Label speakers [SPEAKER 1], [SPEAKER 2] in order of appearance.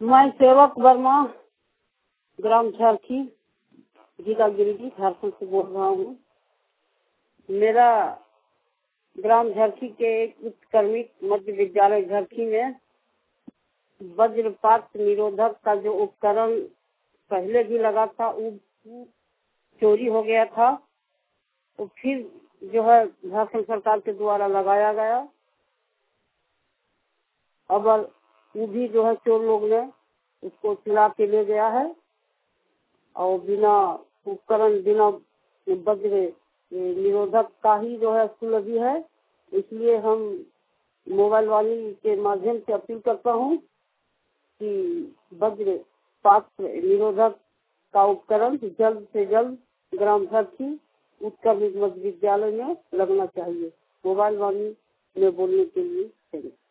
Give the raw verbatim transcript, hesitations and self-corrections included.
[SPEAKER 1] मैं सेवक वर्मा, ग्राम झारखी, जिला गिरिडीह, झारखंड से बोल रहा हूँ। मेरा ग्राम झारखी के एक उत्क्रमित मध्य विद्यालय झारखी में वज्रपात निरोधक का जो उपकरण पहले भी लगा था वो चोरी हो गया था, तो फिर जो है झारखंड सरकार के द्वारा लगाया गया। अब वो भी जो है चोर लोग ने उसको चुरा के ले गया है और बिना उपकरण बिना वज्र निरोधक का ही जो है सुलभी है। इसलिए हम मोबाइल वाली के माध्यम से अपील करता हूँ कि वज्र पात्र निरोधक का उपकरण जल्द से जल्द ग्राम झारखी उत्क्रमित मध्य विद्यालय में लगना चाहिए। मोबाइल वाली में बोलने के लिए